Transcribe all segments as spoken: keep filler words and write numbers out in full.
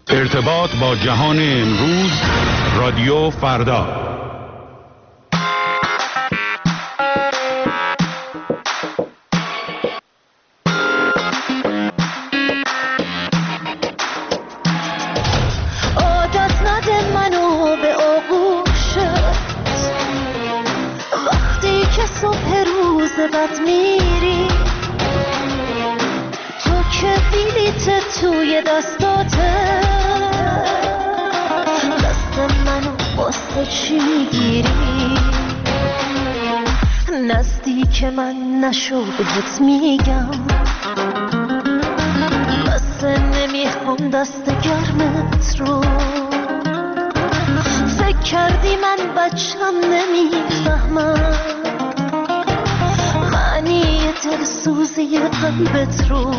ارتباط با جهان امروز، رادیو فردا. عادت نده منو به آغوشت وقتی که صبح روز بد میری، تو که بلیت توی دستاته، دست منو واسه چی میگیری؟ نزدیک من نشو بهت میگم، بس نمیخوام دست گرمت رو. فکر کردی من بچم نمیفهمم معنی دلسوزی قلبت رو.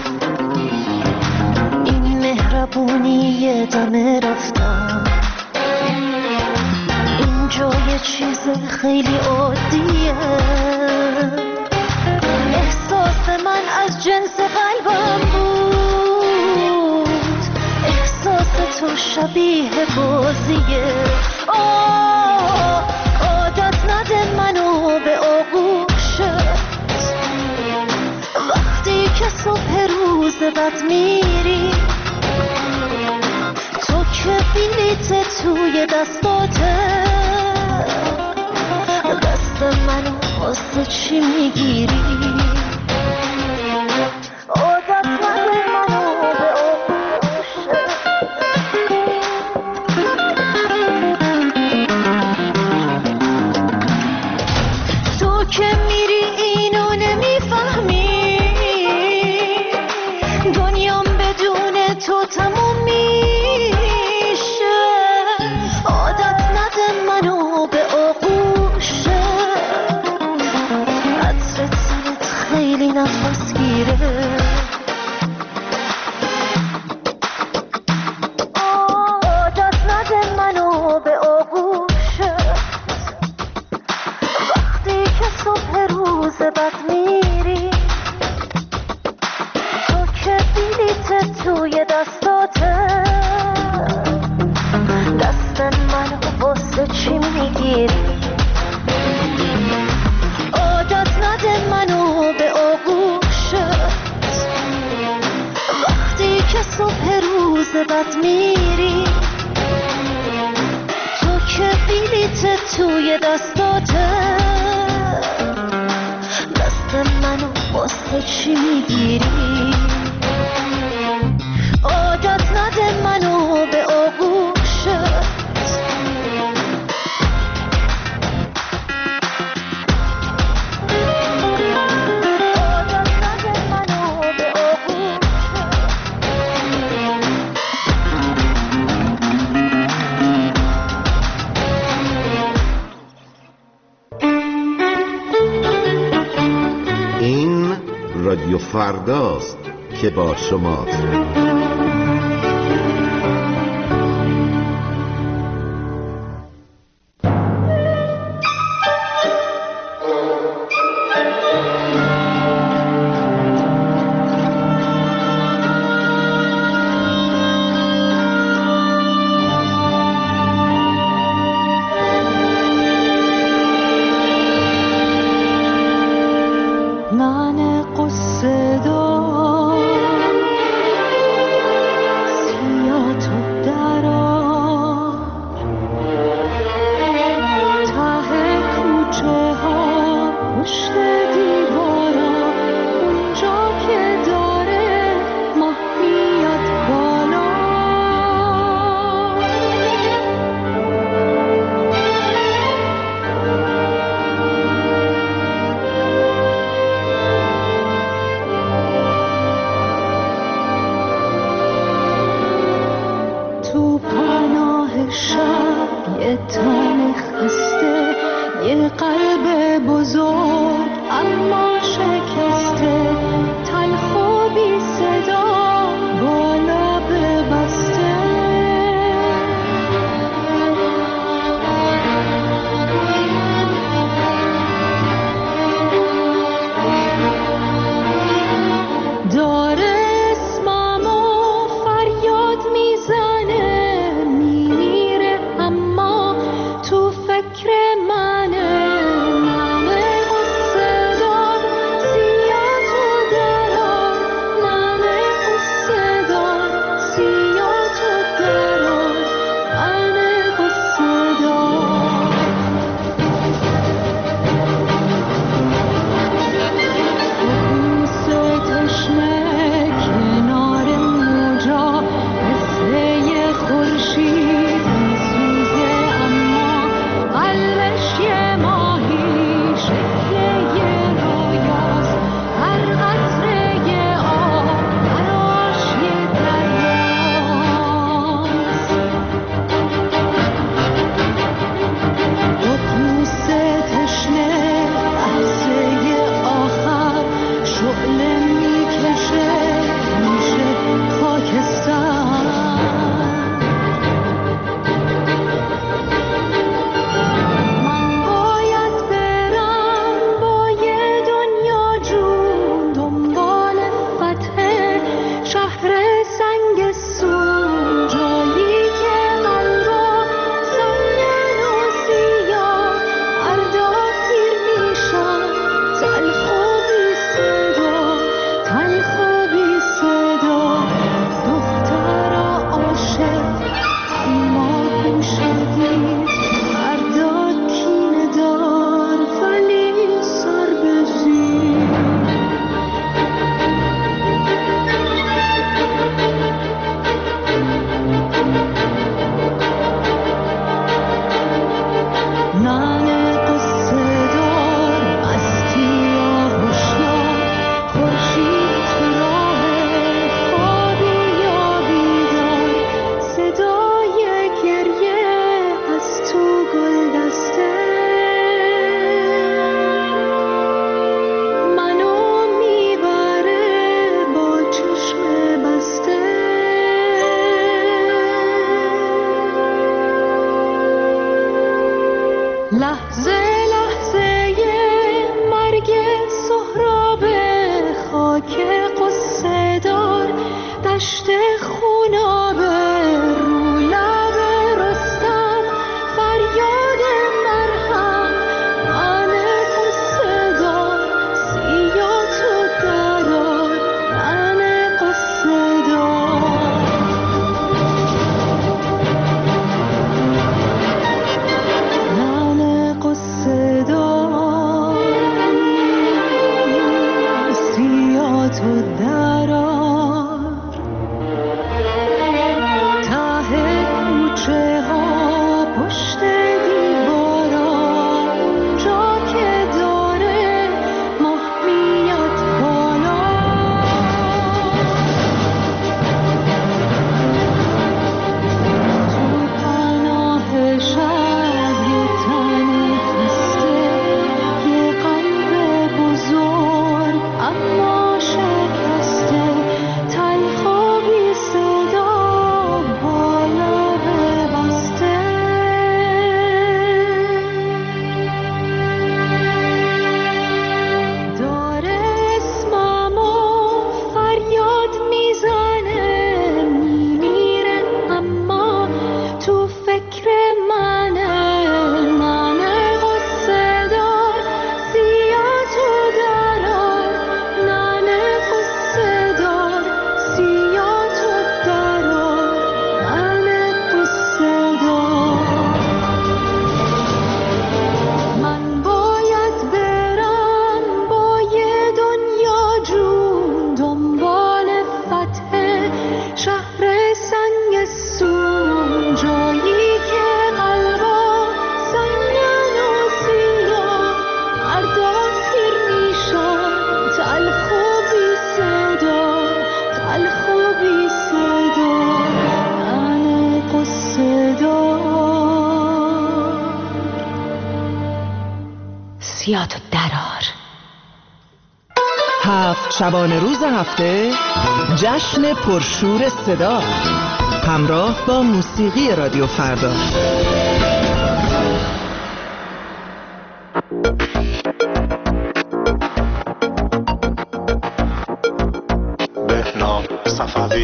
این مهربونی دم رفتم، اینجا یه چیز خیلی عادیه. احساس من از جنس قلبم بود، احساس تو شبیه بازیه. آه عادت نده منو به آغوشت وقتی که صبح روز بد میری، تو که بلیت توی دستاته، دست منو واسه چی میگیری؟ عادت نده منو به آغوشت. تو که میری اینو نمیفهمی، دنیام بدون تو تموم میشه. عادت نده منو به آغوشت، عطر تنت خیلی نفس گیره. عادت نده منو به آغوشت وقتی که صبح روز بد میری، تو که بلیت توی دستاته، دست منو واسه چی میگیری؟ عادت نده منو به آغوشت وقتی که صبح روز بد میری، تو که بلیت توی دستاته، دست منو واسه چی میگیری؟ عادت نده منو به آغوشت. عادت نده منو به آغوشت. این رادیو فرداست که با شماست. من قصه دار سیا تو درار ته کوچه ها پشت دیوارا، اونجا که داره ماه میاد بالا. تو پناه شب یه تن خسته، یه قلب بزرگ اما شکسته، تلخ و بی صدا با لب بسته. داره اسممو فریاد میزن سیاتو درار. هفت شبانه روز هفته جشن پرشور صدا همراه با موسیقی رادیو فردا. بهنام صفوی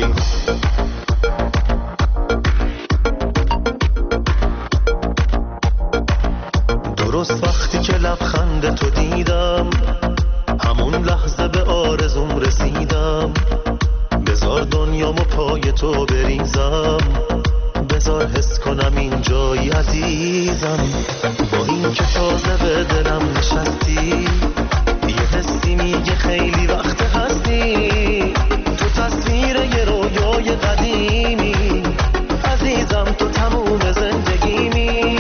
درست وقتی که لبخند تو دیدم، همون لحظه به آرزوم رسیدم. بذار دنیامو پای تو بریزم، بذار حس کنم این جایی عزیزم. با این که تازه به دلم نشستی، یه حسی میگه خیلی وقت هستی. تو تصویر یه رویای قدیمی، عزیزم تو تموم زندگیمی.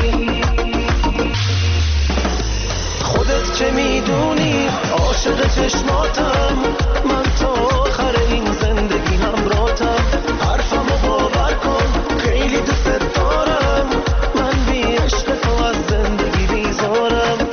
خودت چه میدونی عاشق چشماتم، من تا آخر این زندگی همراهتم. حرفمو باور کن خیلی دوست دارم، من بی عشق تو از زندگی بیزارم.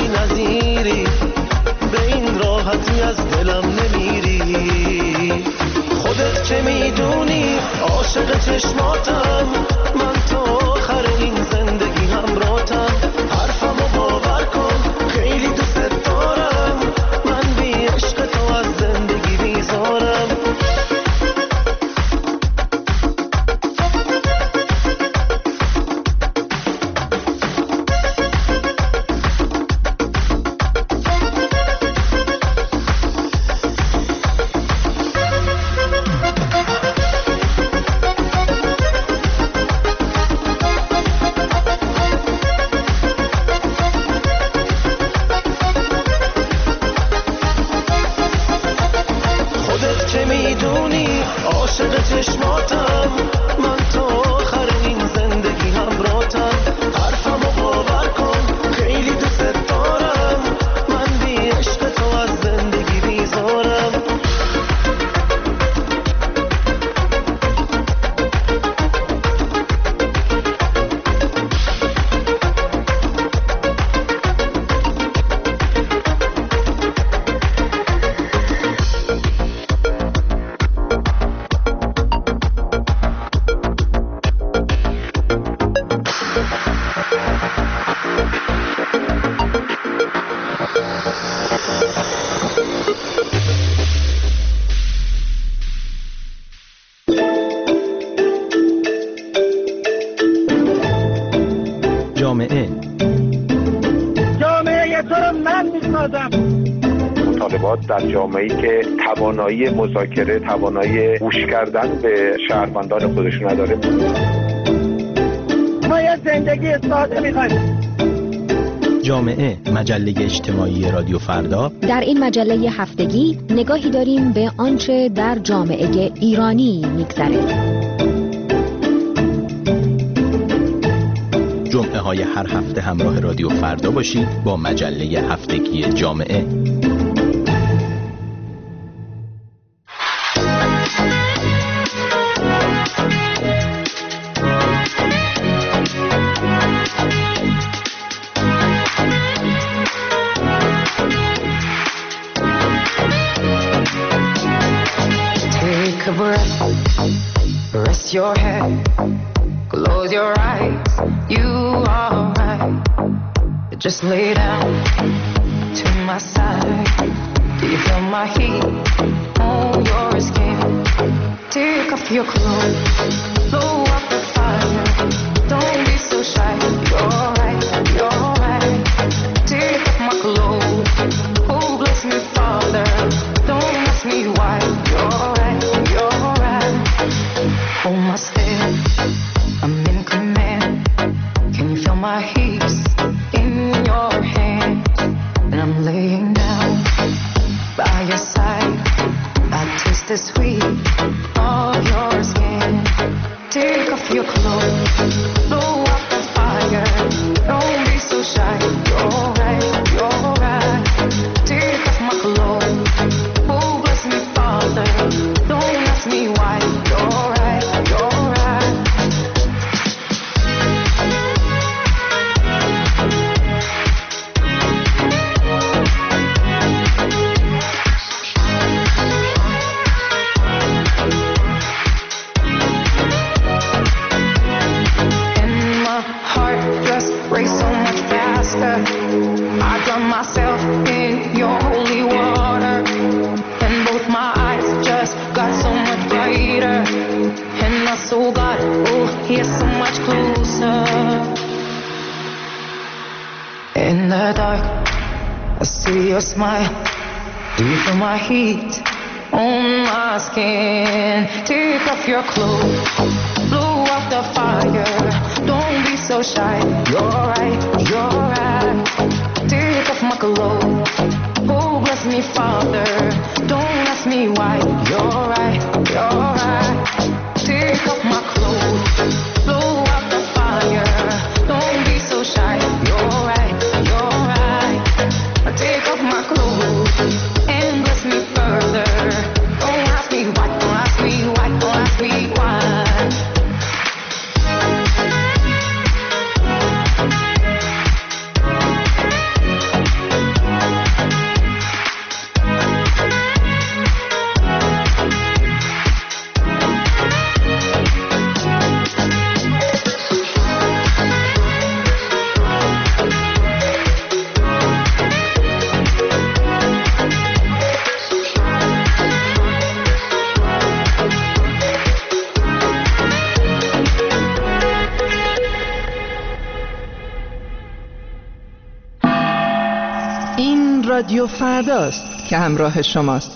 بی نظیری، به این راحتی از دلم نمیری. خودت که میدونی عاشق چشماتم، من تا آخر این زندگی همراهتم. حرفمو باور کن خیلی دوست دارم، من بی عشق تو از زندگی بیزارم. جامعه جامعه تو رو من میسازم. مطالبات در جامعه‌ای که توانایی مذاکره، توانایی گوش کردن به شهروندان خودش نداره. ما یه زندگی ساده می‌خوایم. جامعه، مجله اجتماعی رادیو فردا. در این مجله هفتگی نگاهی داریم به آنچه در جامعه ایرانی می‌گذره. جمعه های هر هفته همراه رادیو فردا باشید با مجله هفتگی جامعه. Take a breath, rest your head, close your eyes, you are right. Just lay down to my side. Do you feel my heat on your skin? Take off your clothes, blow up the fire. Don't be so shy, you're right, you're right. Take off my clothes, oh bless me Father. Don't ask me why, you're right, you're right. Hold my step, I'm in command. Can you feel my heat in your hands? And I'm laying down by your side. I taste the sweet of your skin. Take off your clothes, blow up the fire. Don't be so shy, you're right, you're right. Take off my clothes, oh bless me Father. Don't ask me why, you're right, you're right. I drown myself in your holy water, and both my eyes just got so much brighter, and my soul got, oh, yeah, so much closer. In the dark, I see your smile. Do you feel my heat on my skin? Take off your clothes, blow up the fire. Don't be so shy, you're right, you're right. Take off my clothes, oh bless me Father. Don't ask me why, you're right, you're right. Take off my clothes, blow up the fire. Don't be so shy, you're right, you're right. Take off my clothes and bless me further. Don't ask me why, don't ask me why, don't ask me why. این رادیو فرداست که همراه شماست.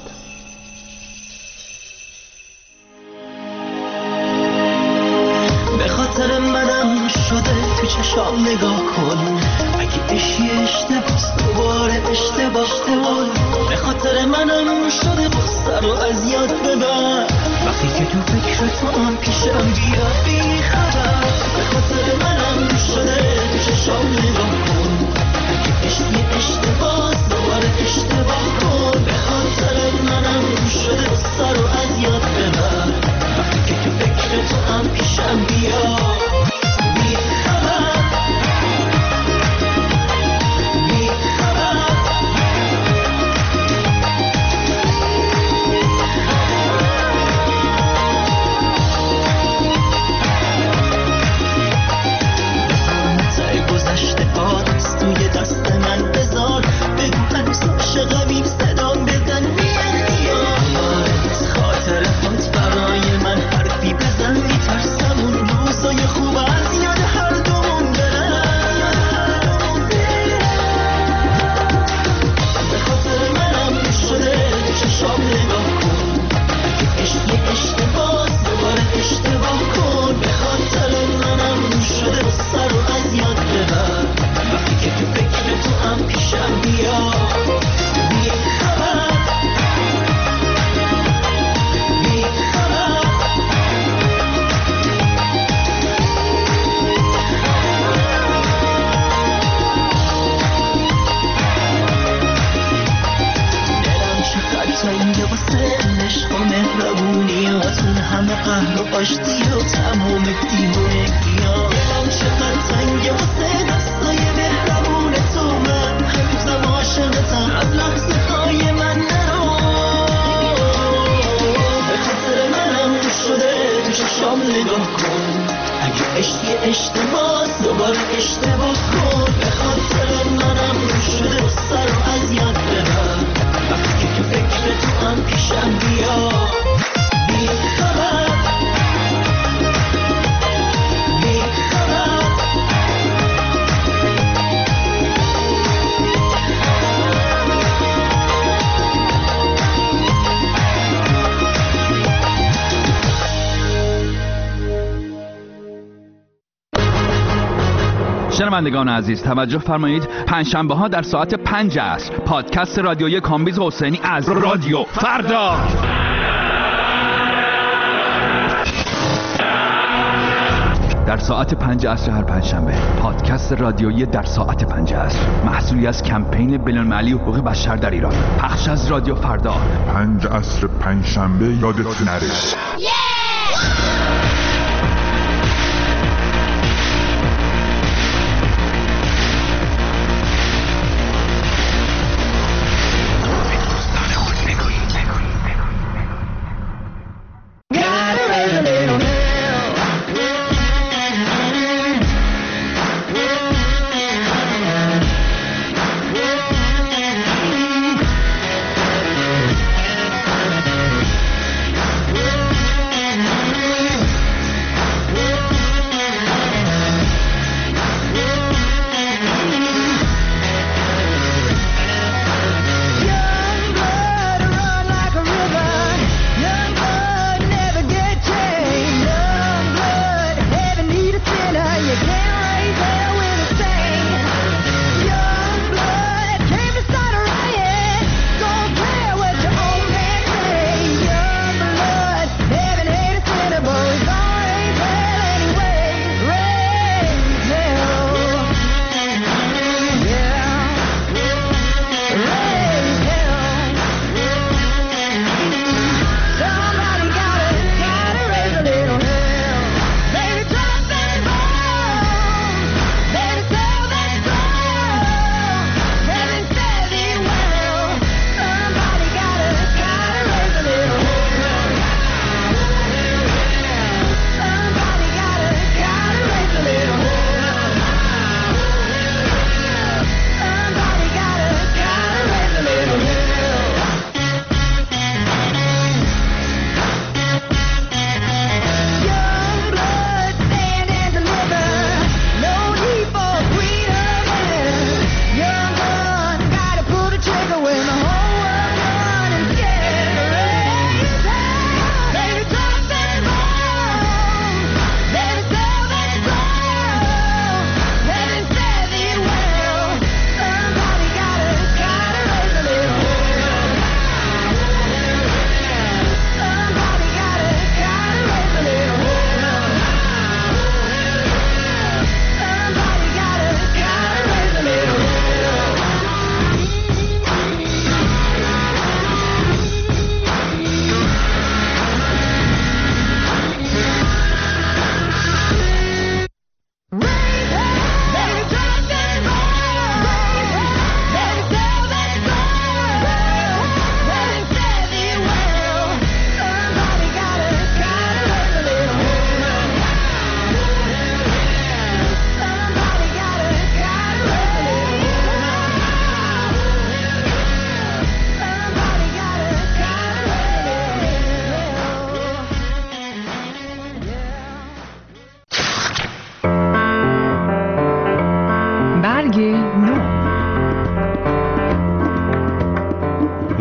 به خاطر منم شده تو چشام نگاه کن، اگه اشی اشتباس دوباره اشتباه کن. به خاطر منم شده بسته رو از یاد ببر، وقتی که تو فکر تو هم پیشم بیا بی خبر. به خاطر منم شده تو چشام نگاه کن، اگه اشی اشتباس دوباره اشتباه کن. به خاطر منم شده بسته رو از یاد ببر، وقتی که تو فکر تو هم پیشم بیا بی خبر. بی خبر تای گذشته آدست توی دست من بذار، بگو هنوز عاشقمی صدام بزن بی اختیار. از خاطر خود برای من حرفی بزن، میترسم اون روزای خوب از یاد هر دومون برن. به خاطر منم شده چشام نگاه کن، اگه عشقی اشتباس دوباره اشتباه کن. به خاطر منم شده سر رو از یاد ببر، وقتی که تو فکر تو هم پیشم بیا بی خبر. بی خبر دلم چقدر تنگه واسه عشق و مهربونیاتون، همه قهر و آشتی و تمام دیوونگی‌ها. دلم چقدر تنگه واسه دستای مهربون تو، من هنوزم عاشقتم از لحظه های من نرو. به خاطر منم شده تو چشام نگاه کن، اگه عشقی اشتباس دوباره اشتباه کن. به خاطر منم شده سر رو از یاد ببر، وقتی که تو فکر تو هم پیشم بیا بی خبر. بی خبر شنوندگان عزیز توجه فرمایید، پنجشنبه ها در ساعت پنج عصر پادکست رادیویی کامبیز حسینی از رادیو فردا. در ساعت پنج عصر هر پنجشنبه پادکست رادیویی در ساعت پنج عصر، محصولی از کمپین بین‌المللی حقوق بشر در ایران، پخش از رادیو فردا. پنج عصر پنجشنبه یادت نره.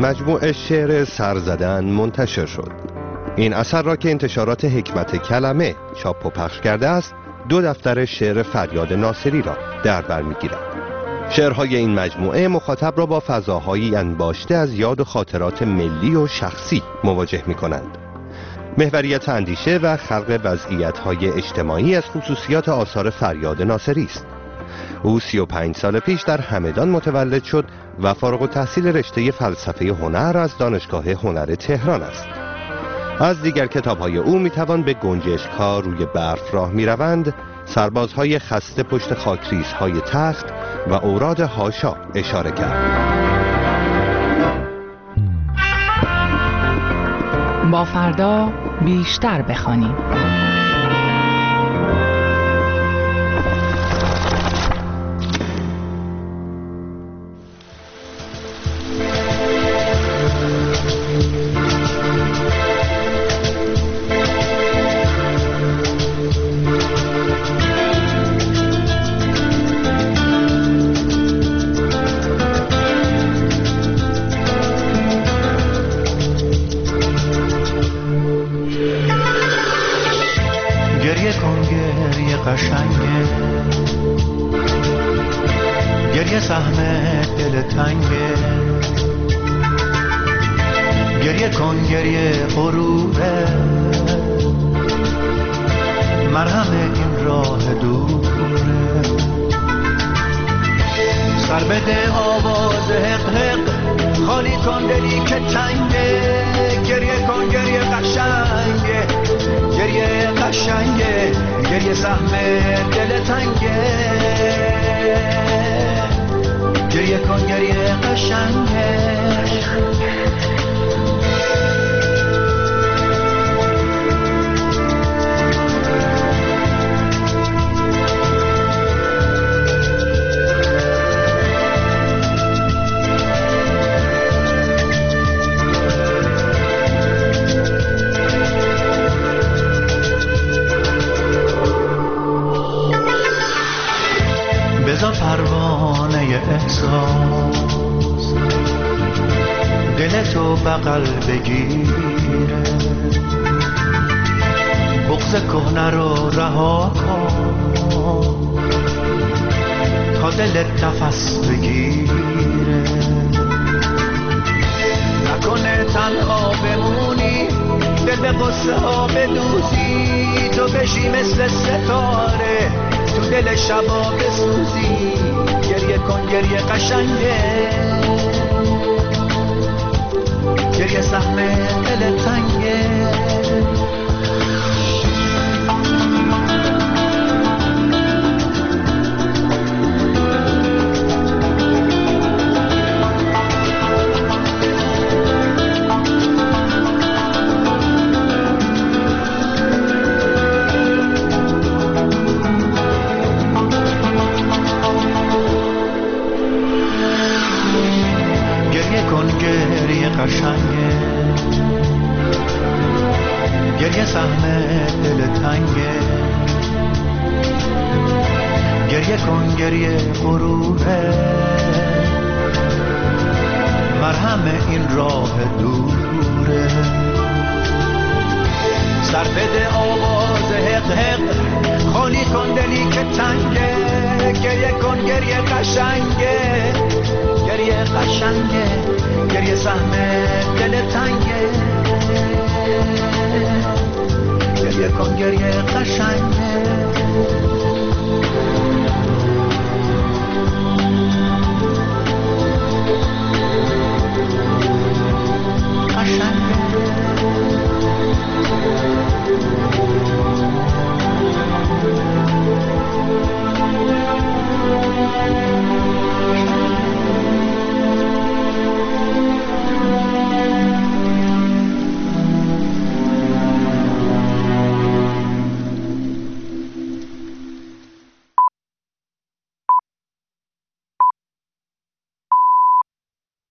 مجموعه شعر سر زدن منتشر شد. این اثر را که انتشارات حکمت کلمه چاپ و پخش کرده است، دو دفتر شعر فریاد ناصری را در بر می‌گیرد. شعرهای این مجموعه مخاطب را با فضاهایی انباشته از یاد و خاطرات ملی و شخصی مواجه می‌کنند. محوریت اندیشه و خلق وضعیت‌های اجتماعی از خصوصیات آثار فریاد ناصری است. او سی و پنج سال پیش در همدان متولد شد و فارغ التحصیل رشته فلسفه هنر از دانشگاه هنر تهران است. از دیگر کتاب‌های او می‌توان به گنجشک‌ها روی برف راه می‌روند، سربازهای خسته پشت خاکریزهای تخت و اوراد هاشا اشاره کرد. با فردا بیشتر بخوانیم. قشنگه گریه سهم دل تنگه گریه کن گریه غروبه مرهم این راه دوره سر بده آواز حق حق خالی کن دلی که تنگه گریه کن گریه قشنگه گریه قشنگه گریه سهم دل تنگه گریه کن گریه قشنگه پروانه احساس دل تو بغل بگیره بغض کهنه رو رها کن تا دلت نفس بگیره نکنه تنها بمونی دل به قصه ها بدوزی تو بشی مثل ستاره تو دل شبا بسوزی گریه کن گریه قشنگه گریه سهم دل تنگه قشنگه گریه سهم دل تنگه گریه کن گریه غروره مرهم این راه دوره سر بده آواز حق حق خالی کن دلی که تنگه گریه کن گریه قشنگه گریه قشنگه گریه سهم دل تنگه گریه کن گریه قشنگه